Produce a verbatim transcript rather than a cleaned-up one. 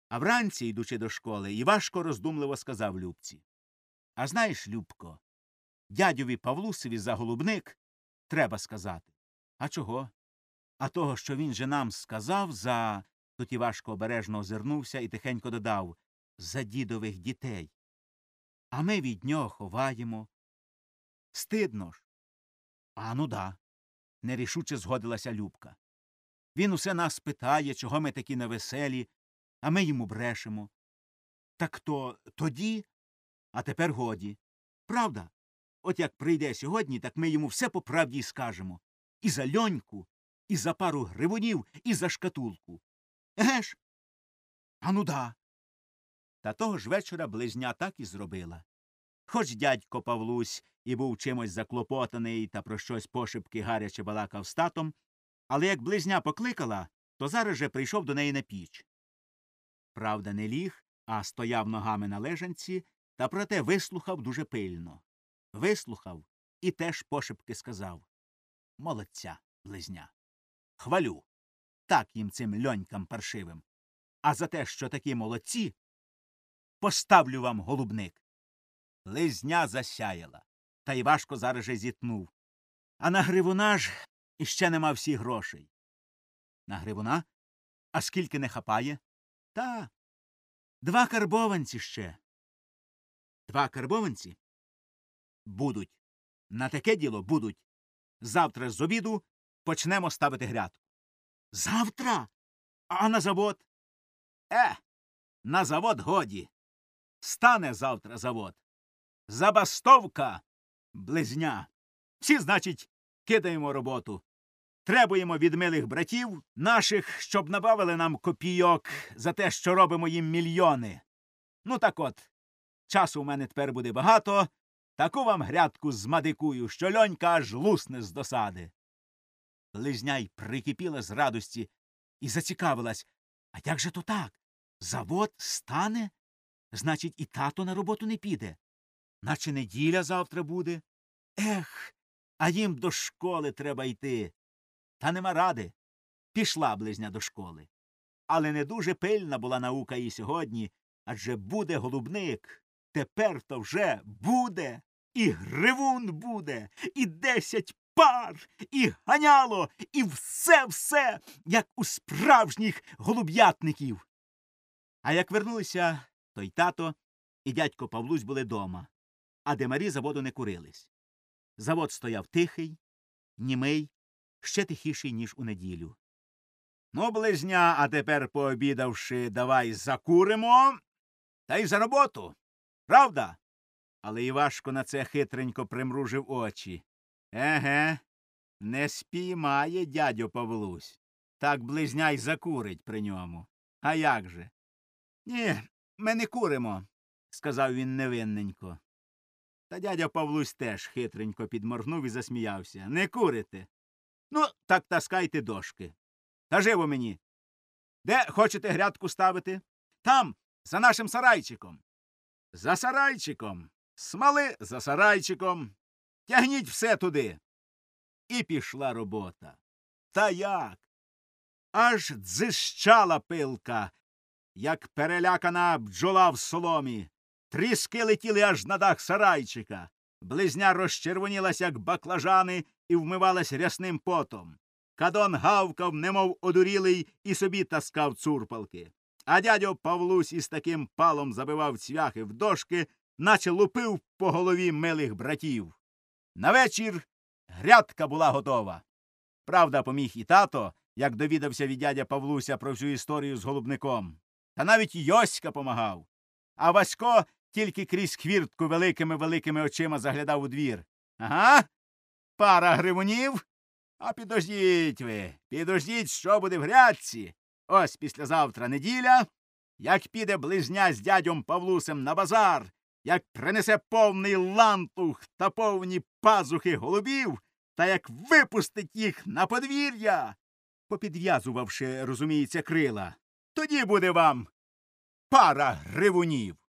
А вранці, йдучи до школи, Івашко роздумливо сказав Любці: «А знаєш, Любко, дядьові Павлусеві за голубник треба сказати». «А чого?» «А того, що він же нам сказав за…» Тут Івашко обережно озирнувся і тихенько додав: «За дідових дітей. А ми від нього ховаємо. Стидно ж». «А ну да», – нерішуче згодилася Любка. «Він усе нас питає, чого ми такі невеселі, а ми йому брешемо. Так то тоді, а тепер годі. Правда? От як прийде сьогодні, так ми йому все по правді й скажемо. І за льоньку, і за пару гривунів, і за шкатулку. Еге ж?» «А ну да». Та того ж вечора близня так і зробила. Хоч дядько Павлусь і був чимось заклопотаний та про щось пошепки гаряче балакав з татом, але як близня покликала, то зараз же прийшов до неї на піч. Правда, не ліг, а стояв ногами на лежанці, та проте вислухав дуже пильно. Вислухав і теж пошепки сказав: «Молодця, близня. Хвалю. Так їм цим льонькам паршивим. А за те, що такі молодці, поставлю вам голубник». Близня засяяла, та Івашко зараз же зітнув: «А на гривуна ж іще нема всіх грошей». «На гривуна? А скільки не хапає?» «Та, два карбованці ще». «Два карбованці? Будуть. На таке діло будуть. Завтра з обіду почнемо ставити грядку». «Завтра? А на завод?» «Е, на завод годі. Стане завтра завод. Забастовка, близня. Всі, значить, кидаємо роботу. Требуємо від милих братів наших, щоб набавили нам копійок за те, що робимо їм мільйони. Ну так от, часу в мене тепер буде багато, таку вам грядку змадикую, що льонька аж лусне з досади». Близня й прикипіла з радості і зацікавилась: «А як же то так? Завод стане? Значить, і тато на роботу не піде. Наче неділя завтра буде. Ех, а їм до школи треба йти». Та нема ради. Пішла близня до школи. Але не дуже пильна була наука і сьогодні, адже буде голубник. Тепер то вже буде. І гривун буде, і десять пар, і ганяло, і все-все, як у справжніх голуб'ятників. А як вернулися, то й тато, і дядько Павлусь були дома, а демарі заводу не курились. Завод стояв тихий, німий, ще тихіший, ніж у неділю. «Ну, близня, а тепер, пообідавши, давай закуримо, та й за роботу. Правда?» Але Івашко на це хитренько примружив очі. «Еге, не спіймає дядьо Павлусь. Так близня й закурить при ньому. А як же?» «Ні, ми не куримо», – сказав він невинненько. Та дядя Павлусь теж хитренько підморгнув і засміявся. «Не курите? Ну, так таскайте дошки. Та живо мені. Де хочете грядку ставити?» «Там, за нашим сарайчиком». «За сарайчиком. Смоли за сарайчиком. Тягніть все туди». І пішла робота. Та як? Аж дзищала пилка, як перелякана бджола в соломі. Тріски летіли аж на дах сарайчика. Близня розчервонілась, як баклажани, і вмивалась рясним потом. Кадон гавкав, немов одурілий, і собі таскав цурпалки. А дядьо Павлусь із таким палом забивав цвяхи в дошки, наче лупив по голові милих братів. На вечір грядка була готова. Правда, поміг і тато, як довідався від дядя Павлуся про всю історію з голубником. Та навіть Йоська помагав. А Васько тільки крізь хвіртку великими-великими очима заглядав у двір. «Ага, пара гривунів? А підождіть ви, підождіть, що буде в грядці. Ось післязавтра неділя, як піде близня з дядьом Павлусем на базар, як принесе повний лантух та повні пазухи голубів, та як випустить їх на подвір'я, попідв'язувавши, розуміється, крила, тоді буде вам пара гривунів».